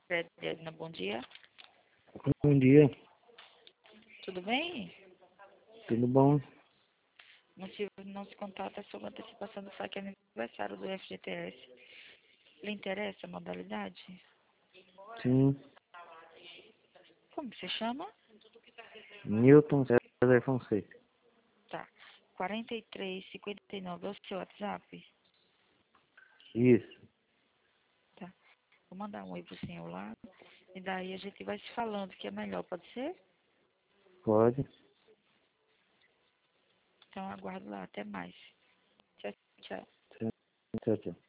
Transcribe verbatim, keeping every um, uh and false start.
Edna, bom dia. Bom dia, Tudo bem? tudo bom? O motivo de não se contata é sobre a antecipação do saque aniversário do F G T S. Lhe interessa a modalidade? Sim, Como que se chama? Newton César Fonseca. Tá. quarenta e três cinquenta e nove é o seu WhatsApp? Isso, Tá. Vou mandar um oi pro senhor lá. E daí a gente vai se falando que é melhor, pode ser? pode. Então aguardo lá. Até mais. Tchau, tchau. Tchau, tchau.